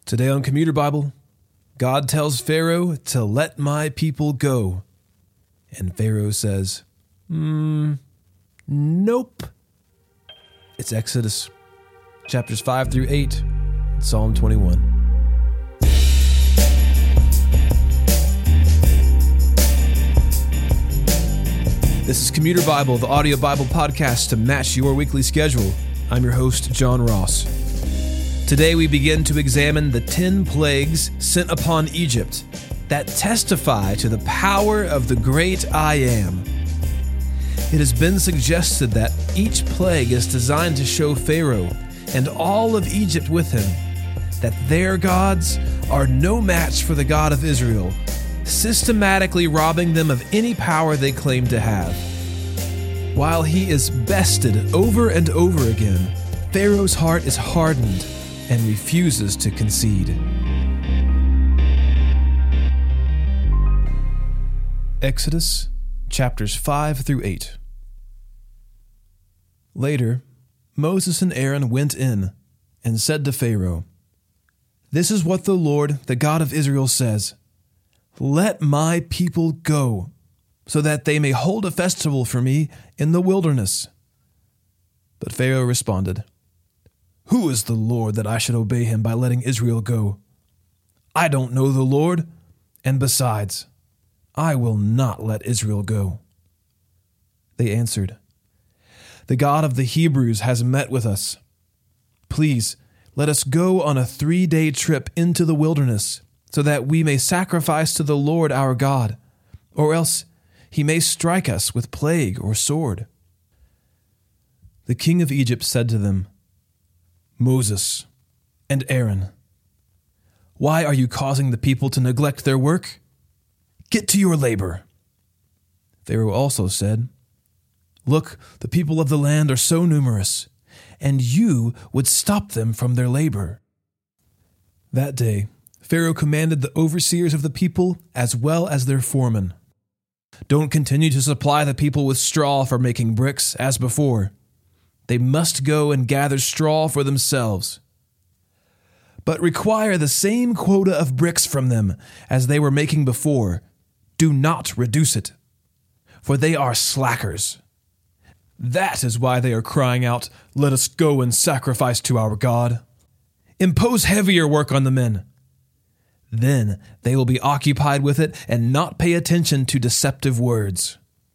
Today on Commuter Bible, God tells Pharaoh to let my people go. And Pharaoh says, nope. It's Exodus chapters 5 through 8, Psalm 21. This is Commuter Bible, the audio Bible podcast to match your weekly schedule. I'm your host, John Ross. Today we begin to examine the 10 plagues sent upon Egypt that testify to the power of the great I Am. It has been suggested that each plague is designed to show Pharaoh and all of Egypt with him that their gods are no match for the God of Israel, systematically robbing them of any power they claim to have. While he is bested over and over again, Pharaoh's heart is hardened and refuses to concede. Exodus chapters 5 through 8. Later, Moses and Aaron went in and said to Pharaoh, "This is what the Lord, the God of Israel, says. Let my people go, so that they may hold a festival for me in the wilderness." But Pharaoh responded, "Who is the Lord that I should obey him by letting Israel go? I don't know the Lord, and besides, I will not let Israel go." They answered, "The God of the Hebrews has met with us. Please, let us go on a 3-day trip into the wilderness, so that we may sacrifice to the Lord our God, or else he may strike us with plague or sword." The king of Egypt said to them, "Moses and Aaron, why are you causing the people to neglect their work? Get to your labor." Pharaoh also said, "Look, the people of the land are so numerous, and you would stop them from their labor." That day, Pharaoh commanded the overseers of the people as well as their foremen, "Don't continue to supply the people with straw for making bricks as before. They must go and gather straw for themselves. But require the same quota of bricks from them as they were making before. Do not reduce it, for they are slackers. That is why they are crying out, 'Let us go and sacrifice to our God.' Impose heavier work on the men. Then they will be occupied with it and not pay attention to deceptive words."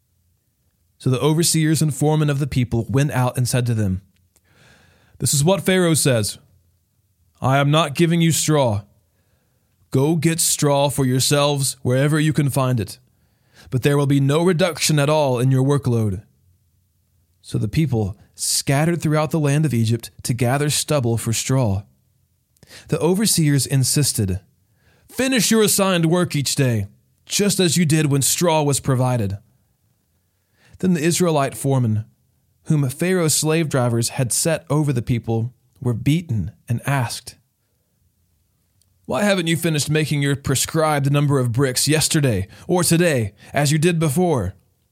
So the overseers and foremen of the people went out and said to them, "This is what Pharaoh says. I am not giving you straw. Go get straw for yourselves wherever you can find it, but there will be no reduction at all in your workload." So the people scattered throughout the land of Egypt to gather stubble for straw. The overseers insisted, "Finish your assigned work each day, just as you did when straw was provided." Then the Israelite foremen, whom Pharaoh's slave drivers had set over the people, were beaten and asked, "Why haven't you finished making your prescribed number of bricks yesterday or today, as you did before?"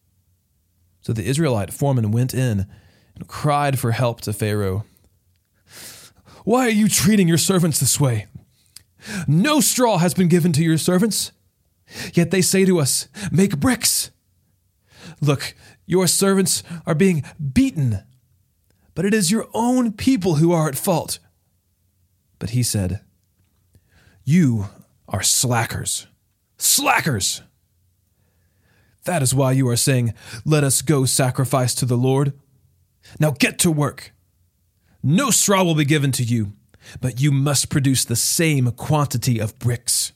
So the Israelite foreman went in and cried for help to Pharaoh. "Why are you treating your servants this way? No straw has been given to your servants. Yet they say to us, 'Make bricks.' Look, your servants are being beaten, but it is your own people who are at fault." But he said, "You are slackers. Slackers! That is why you are saying, 'Let us go sacrifice to the Lord.' Now get to work. No straw will be given to you, but you must produce the same quantity of bricks."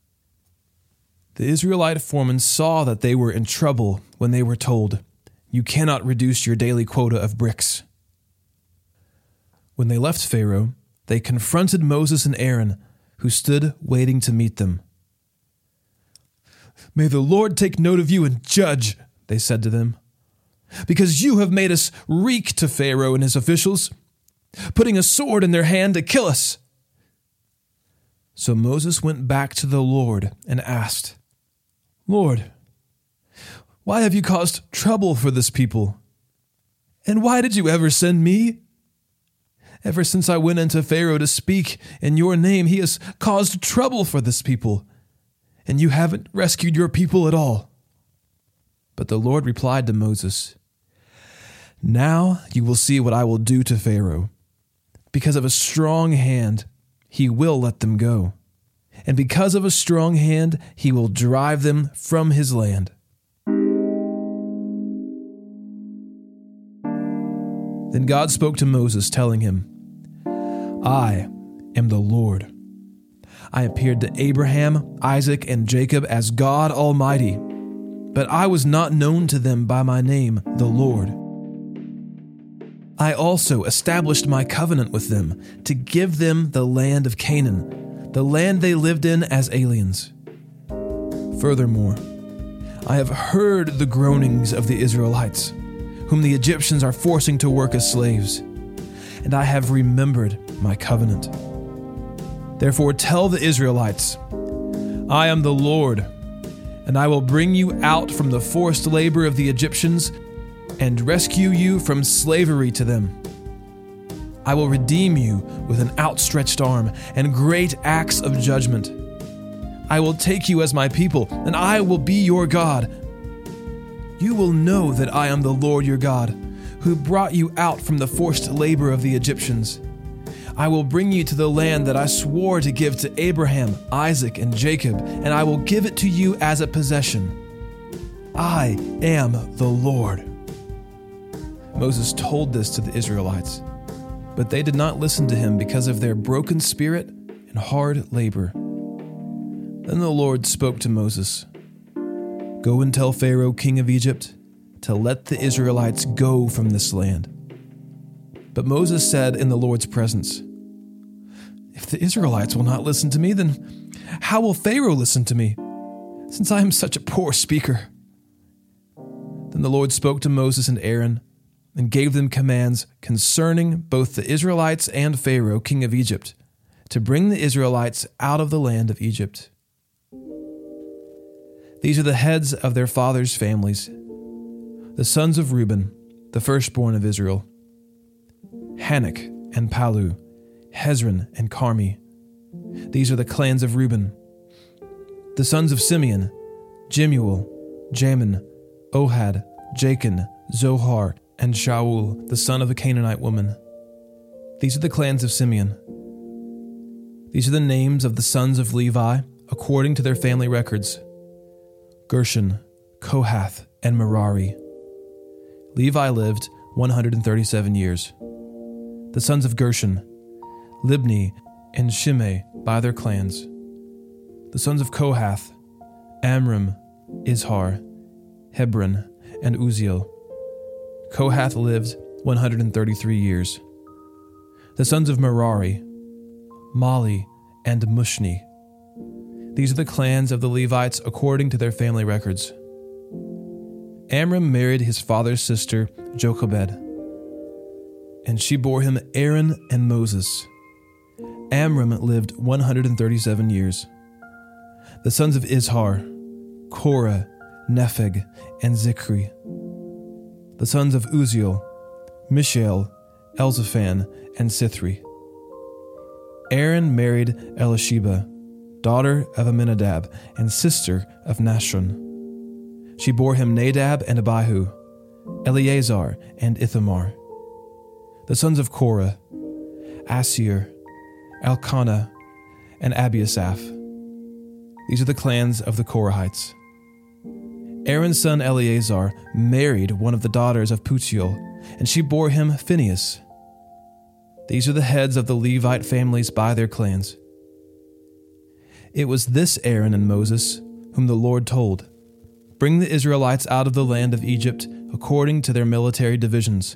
The Israelite foremen saw that they were in trouble when they were told, "You cannot reduce your daily quota of bricks." When they left Pharaoh, they confronted Moses and Aaron, who stood waiting to meet them. "May the Lord take note of you and judge," they said to them, "because you have made us reek to Pharaoh and his officials, putting a sword in their hand to kill us." So Moses went back to the Lord and asked, "Lord, why have you caused trouble for this people? And why did you ever send me? Ever since I went into Pharaoh to speak in your name, he has caused trouble for this people, and you haven't rescued your people at all." But the Lord replied to Moses, "Now you will see what I will do to Pharaoh. Because of a strong hand, he will let them go. And because of a strong hand, he will drive them from his land." Then God spoke to Moses, telling him, "I am the Lord. I appeared to Abraham, Isaac, and Jacob as God Almighty, but I was not known to them by my name, the Lord. I also established my covenant with them to give them the land of Canaan, the land they lived in as aliens. Furthermore, I have heard the groanings of the Israelites, whom the Egyptians are forcing to work as slaves, and I have remembered my covenant. Therefore tell the Israelites, I am the Lord, and I will bring you out from the forced labor of the Egyptians and rescue you from slavery to them. I will redeem you with an outstretched arm and great acts of judgment. I will take you as my people, and I will be your God. You will know that I am the Lord your God, who brought you out from the forced labor of the Egyptians. I will bring you to the land that I swore to give to Abraham, Isaac, and Jacob, and I will give it to you as a possession. I am the Lord." Moses told this to the Israelites, but they did not listen to him because of their broken spirit and hard labor. Then the Lord spoke to Moses, "Go and tell Pharaoh, king of Egypt, to let the Israelites go from this land." But Moses said in the Lord's presence, "If the Israelites will not listen to me, then how will Pharaoh listen to me, since I am such a poor speaker?" Then the Lord spoke to Moses and Aaron and gave them commands concerning both the Israelites and Pharaoh, king of Egypt, to bring the Israelites out of the land of Egypt. These are the heads of their fathers' families: the sons of Reuben, the firstborn of Israel, Hanok and Palu, Hezron and Carmi. These are the clans of Reuben. The sons of Simeon, Jemuel, Jamin, Ohad, Jachin, Zohar, and Shaul, the son of a Canaanite woman. These are the clans of Simeon. These are the names of the sons of Levi, according to their family records: Gershon, Kohath, and Merari. Levi lived 137 years. The sons of Gershon, Libni and Shimei by their clans. The sons of Kohath, Amram, Izhar, Hebron, and Uzziel. Kohath lived 133 years. The sons of Merari, Mali, and Mushni. These are the clans of the Levites according to their family records. Amram married his father's sister, Jochebed, and she bore him Aaron and Moses. Amram lived 137 years. The sons of Izhar, Korah, Nepheg, and Zikri. The sons of Uzziel, Mishael, Elzaphan, and Sithri. Aaron married Elisheba, daughter of Aminadab and sister of Nashon. She bore him Nadab and Abihu, Eleazar and Ithamar. The sons of Korah, Assir, Elkanah, and Abiasaph. These are the clans of the Korahites. Aaron's son Eleazar married one of the daughters of Putiel, and she bore him Phinehas. These are the heads of the Levite families by their clans. It was this Aaron and Moses whom the Lord told, "Bring the Israelites out of the land of Egypt according to their military divisions."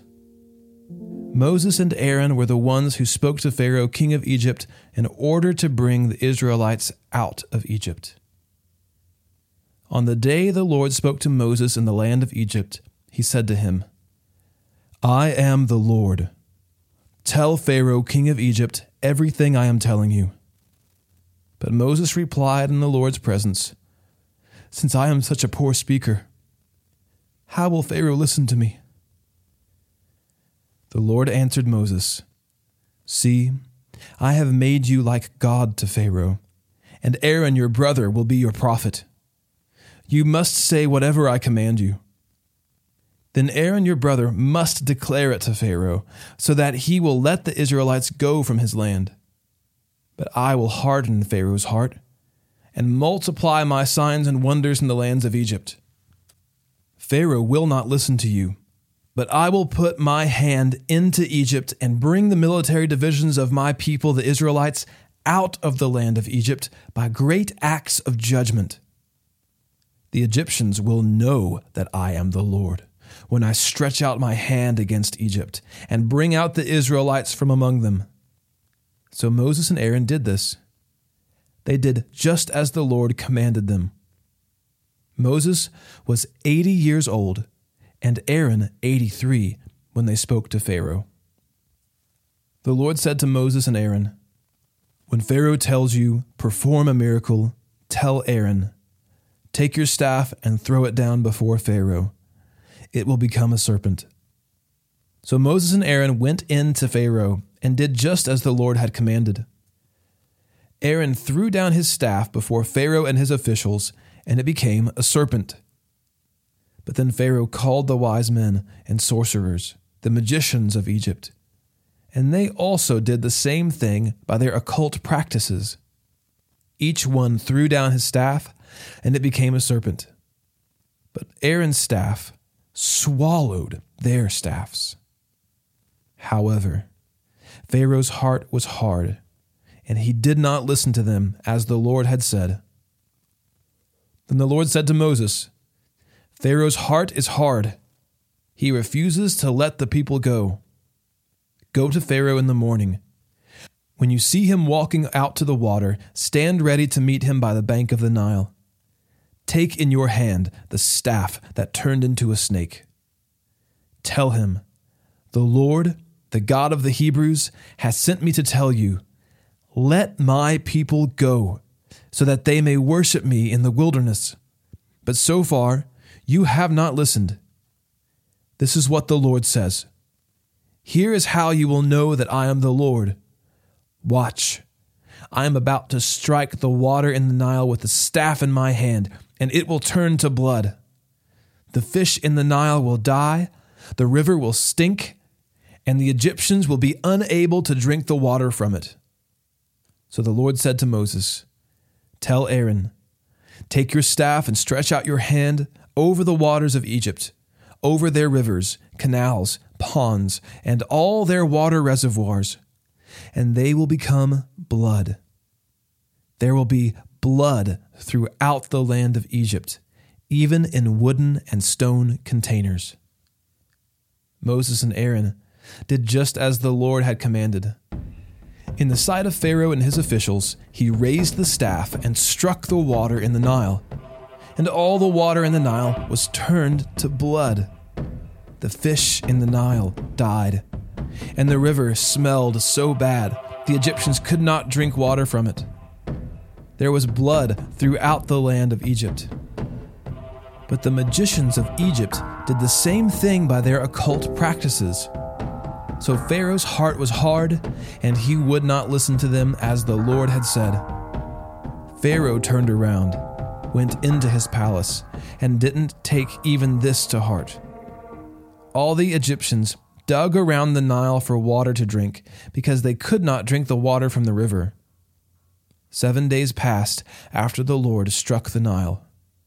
Moses and Aaron were the ones who spoke to Pharaoh, king of Egypt, in order to bring the Israelites out of Egypt. On the day the Lord spoke to Moses in the land of Egypt, he said to him, "I am the Lord. Tell Pharaoh, king of Egypt, everything I am telling you." But Moses replied in the Lord's presence, "Since I am such a poor speaker, how will Pharaoh listen to me?" The Lord answered Moses, See, I have made you like God to Pharaoh, and Aaron your brother will be your prophet. You must say whatever I command you. Then Aaron your brother must declare it to Pharaoh, so that he will let the Israelites go from his land. But I will harden Pharaoh's heart, and multiply my signs and wonders in the lands of Egypt. Pharaoh will not listen to you, but I will put my hand into Egypt and bring the military divisions of my people, the Israelites, out of the land of Egypt by great acts of judgment. The Egyptians will know that I am the Lord when I stretch out my hand against Egypt and bring out the Israelites from among them. So Moses and Aaron did this. They did just as the Lord commanded them. Moses was 80 years old, and Aaron 83 when they spoke to Pharaoh. The Lord said to Moses and Aaron, "When Pharaoh tells you, 'Perform a miracle,' tell Aaron, 'Take your staff and throw it down before Pharaoh. It will become a serpent.'" So Moses and Aaron went in to Pharaoh and did just as the Lord had commanded. Aaron threw down his staff before Pharaoh and his officials, and it became a serpent. But then Pharaoh called the wise men and sorcerers, the magicians of Egypt, and they also did the same thing by their occult practices. Each one threw down his staff, and it became a serpent. But Aaron's staff swallowed their staffs. However, Pharaoh's heart was hard, and he did not listen to them as the Lord had said. Then the Lord said to Moses, "Pharaoh's heart is hard. He refuses to let the people go. Go to Pharaoh in the morning. When you see him walking out to the water, stand ready to meet him by the bank of the Nile. Take in your hand the staff that turned into a snake. Tell him, 'The Lord, the God of the Hebrews, has sent me to tell you, let my people go, so that they may worship me in the wilderness. But so far, you have not listened. This is what the Lord says. Here is how you will know that I am the Lord. Watch, I am about to strike the water in the Nile with the staff in my hand, and it will turn to blood. The fish in the Nile will die, the river will stink, and the Egyptians will be unable to drink the water from it.' So the Lord said to Moses, 'Tell Aaron, take your staff and stretch out your hand over the waters of Egypt, over their rivers, canals, ponds, and all their water reservoirs, and they will become blood. There will be blood throughout the land of Egypt, even in wooden and stone containers.' Moses and Aaron did just as the Lord had commanded. In the sight of Pharaoh and his officials, he raised the staff and struck the water in the Nile, and all the water in the Nile was turned to blood. The fish in the Nile died, and the river smelled so bad the Egyptians could not drink water from it. There was blood throughout the land of Egypt. But the magicians of Egypt did the same thing by their occult practices. So Pharaoh's heart was hard, and he would not listen to them as the Lord had said. Pharaoh turned around, went into his palace, and didn't take even this to heart. All the Egyptians dug around the Nile for water to drink, because they could not drink the water from the river. 7 days passed after the Lord struck the Nile.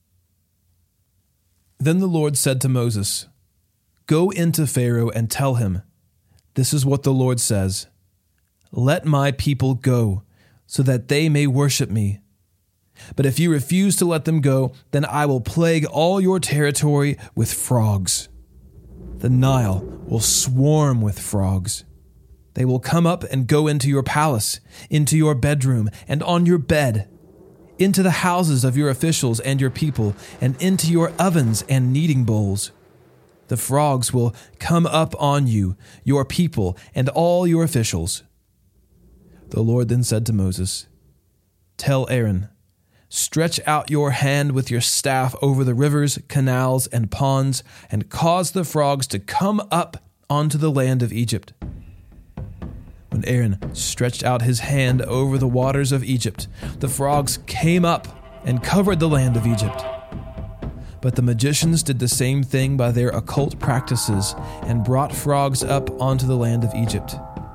Then the Lord said to Moses, "Go into Pharaoh and tell him, 'This is what the Lord says. Let my people go, so that they may worship me. But if you refuse to let them go, then I will plague all your territory with frogs. The Nile will swarm with frogs. They will come up and go into your palace, into your bedroom, and on your bed, into the houses of your officials and your people, and into your ovens and kneading bowls. The frogs will come up on you, your people, and all your officials.' The Lord then said to Moses, 'Tell Aaron, stretch out your hand with your staff over the rivers, canals, and ponds, and cause the frogs to come up onto the land of Egypt.' When Aaron stretched out his hand over the waters of Egypt, the frogs came up and covered the land of Egypt. But the magicians did the same thing by their occult practices and brought frogs up onto the land of Egypt.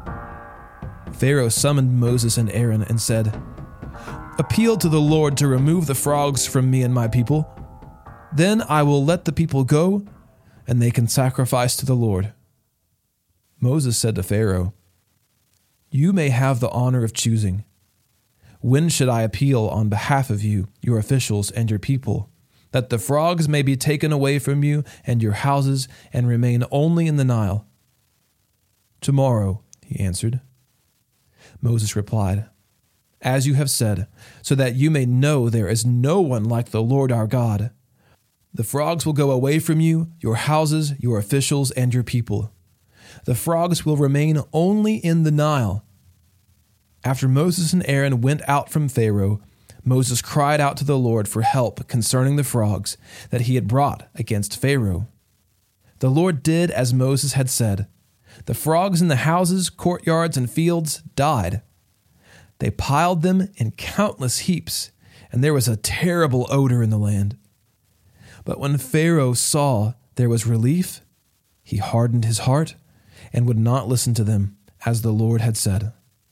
Pharaoh summoned Moses and Aaron and said, "Appeal to the Lord to remove the frogs from me and my people. Then I will let the people go, and they can sacrifice to the Lord." Moses said to Pharaoh, "You may have the honor of choosing. When should I appeal on behalf of you, your officials, and your people, that the frogs may be taken away from you and your houses and remain only in the Nile?" "Tomorrow," he answered. Moses replied, "As you have said, so that you may know there is no one like the Lord our God. The frogs will go away from you, your houses, your officials, and your people. The frogs will remain only in the Nile." After Moses and Aaron went out from Pharaoh, Moses cried out to the Lord for help concerning the frogs that he had brought against Pharaoh. The Lord did as Moses had said. The frogs in the houses, courtyards, and fields died. They piled them in countless heaps, and there was a terrible odor in the land. But when Pharaoh saw there was relief, he hardened his heart and would not listen to them, as the Lord had said.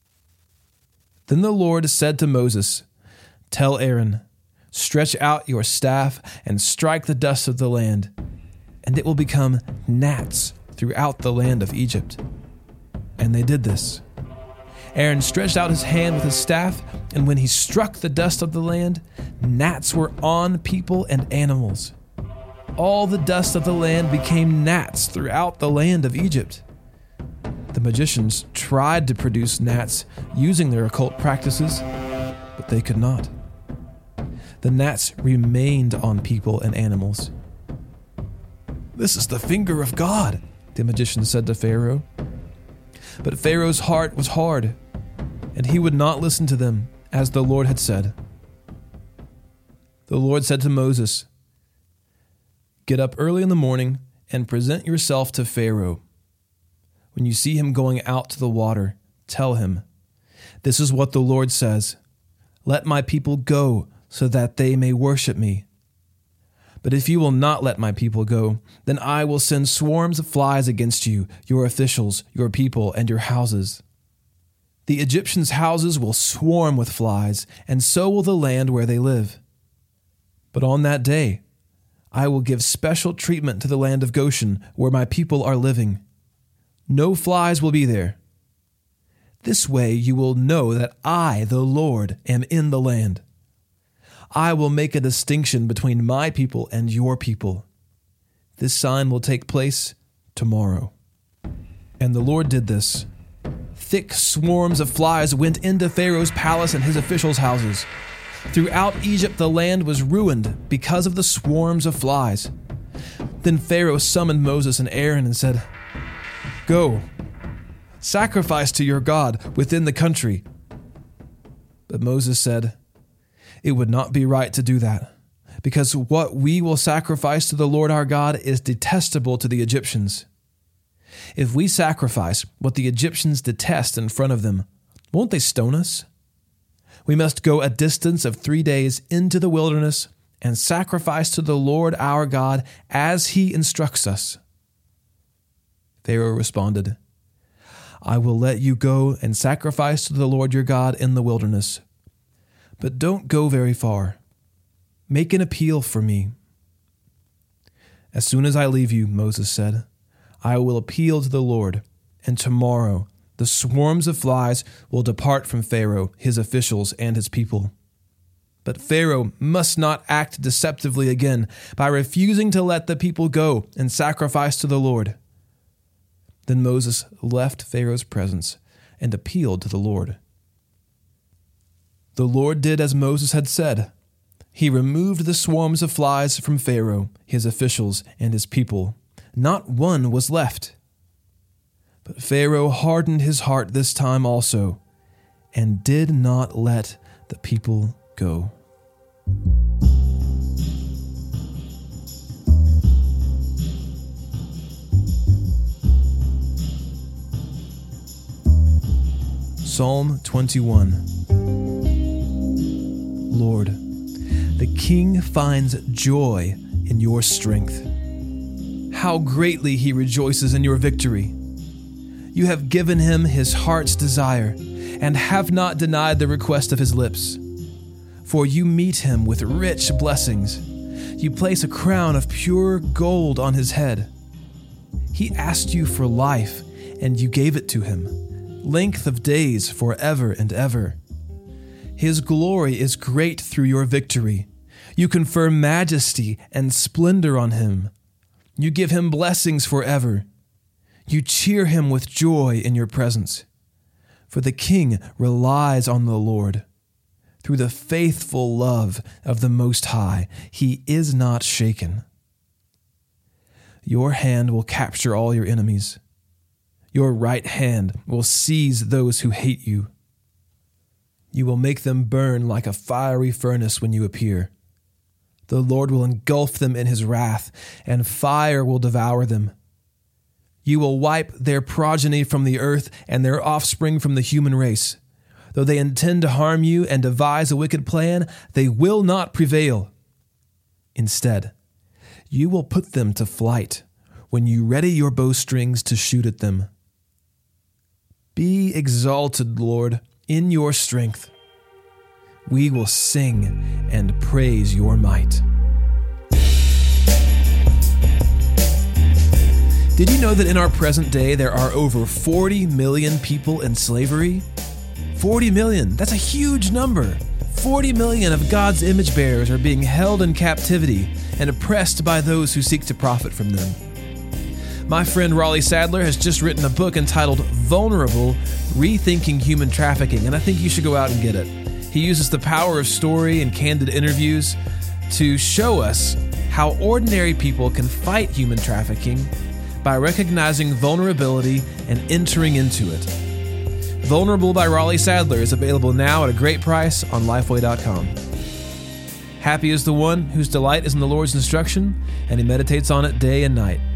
Then the Lord said to Moses, "Tell Aaron, stretch out your staff and strike the dust of the land, and it will become gnats throughout the land of Egypt." And they did this. Aaron stretched out his hand with his staff, and when he struck the dust of the land, gnats were on people and animals. All the dust of the land became gnats throughout the land of Egypt. The magicians tried to produce gnats using their occult practices, but they could not. The gnats remained on people and animals. "This is the finger of God," the magicians said to Pharaoh. But Pharaoh's heart was hard, and he would not listen to them, as the Lord had said. The Lord said to Moses, "Get up early in the morning and present yourself to Pharaoh. When you see him going out to the water, tell him, 'This is what the Lord says: Let my people go so that they may worship me. But if you will not let my people go, then I will send swarms of flies against you, your officials, your people, and your houses. The Egyptians' houses will swarm with flies, and so will the land where they live. But on that day, I will give special treatment to the land of Goshen, where my people are living. No flies will be there. This way you will know that I, the Lord, am in the land. I will make a distinction between my people and your people. This sign will take place tomorrow." And the Lord did this. Thick swarms of flies went into Pharaoh's palace and his officials' houses. Throughout Egypt the land was ruined because of the swarms of flies. Then Pharaoh summoned Moses and Aaron and said, "Go, sacrifice to your God within the country." But Moses said, "It would not be right to do that, because what we will sacrifice to the Lord our God is detestable to the Egyptians. If we sacrifice what the Egyptians detest in front of them, won't they stone us? We must go a distance of 3 days into the wilderness and sacrifice to the Lord our God as he instructs us." Pharaoh responded, "I will let you go and sacrifice to the Lord your God in the wilderness. But don't go very far. Make an appeal for me." "As soon as I leave you," Moses said, "I will appeal to the Lord, and tomorrow the swarms of flies will depart from Pharaoh, his officials, and his people. But Pharaoh must not act deceptively again by refusing to let the people go and sacrifice to the Lord." Then Moses left Pharaoh's presence and appealed to the Lord. The Lord did as Moses had said. He removed the swarms of flies from Pharaoh, his officials, and his people. Not one was left. But Pharaoh hardened his heart this time also, and did not let the people go. Psalm 21. Lord, the king finds joy in your strength. How greatly he rejoices in your victory. You have given him his heart's desire and have not denied the request of his lips. For you meet him with rich blessings. You place a crown of pure gold on his head. He asked you for life, and you gave it to him, length of days forever and ever. His glory is great through your victory. You confer majesty and splendor on him. You give him blessings forever. You cheer him with joy in your presence. For the king relies on the Lord. Through the faithful love of the Most High, he is not shaken. Your hand will capture all your enemies. Your right hand will seize those who hate you. You will make them burn like a fiery furnace when you appear. The Lord will engulf them in his wrath, and fire will devour them. You will wipe their progeny from the earth and their offspring from the human race. Though they intend to harm you and devise a wicked plan, they will not prevail. Instead, you will put them to flight when you ready your bowstrings to shoot at them. Be exalted, Lord, in your strength. We will sing and praise your might. Did you know that in our present day there are over 40 million people in slavery? 40 million, that's a huge number. 40 million of God's image bearers are being held in captivity and oppressed by those who seek to profit from them. My friend Raleigh Sadler has just written a book entitled Vulnerable: Rethinking Human Trafficking, and I think you should go out and get it. He uses the power of story and candid interviews to show us how ordinary people can fight human trafficking by recognizing vulnerability and entering into it. Vulnerable by Raleigh Sadler is available now at a great price on Lifeway.com. Happy is the one whose delight is in the Lord's instruction, and he meditates on it day and night.